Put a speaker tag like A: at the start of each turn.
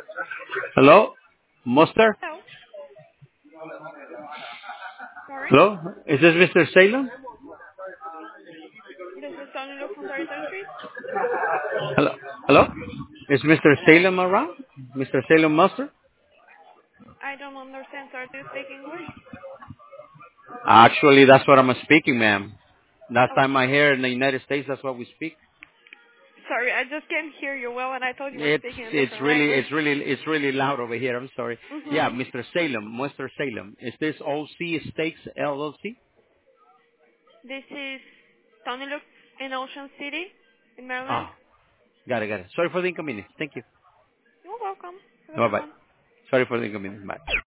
A: Hello? Muster?
B: Hello. Sorry.
A: Hello? Is this Mr. Salem?
B: This is Tony Luke from 33rd Street.
A: Hello? Hello? Is Mr.
B: Hello.
A: Salem around? Mr. Salem Muster?
B: I don't understand. Sir, do you speak English?
A: Actually, that's what I'm speaking, ma'am. Last
B: Oh,
A: time I hear in the United States, that's what we speak.
B: sorry. I just can't hear you well, and I thought you were
A: It's
B: speaking a
A: it's
B: different
A: really
B: language.
A: it's really it's really loud over here. I'm sorry. Yeah,
B: Mhm.
A: Mr. Salem, Mr. Salem. Is this OC Steaks LLC?
B: This is Tony Luke in Ocean City, in Maryland.
A: Ah, got it, got it. Sorry for the inconvenience. Thank you.
B: You're welcome. Have a
A: Bye
B: good
A: bye.
B: one.
A: Sorry for the inconvenience. Bye.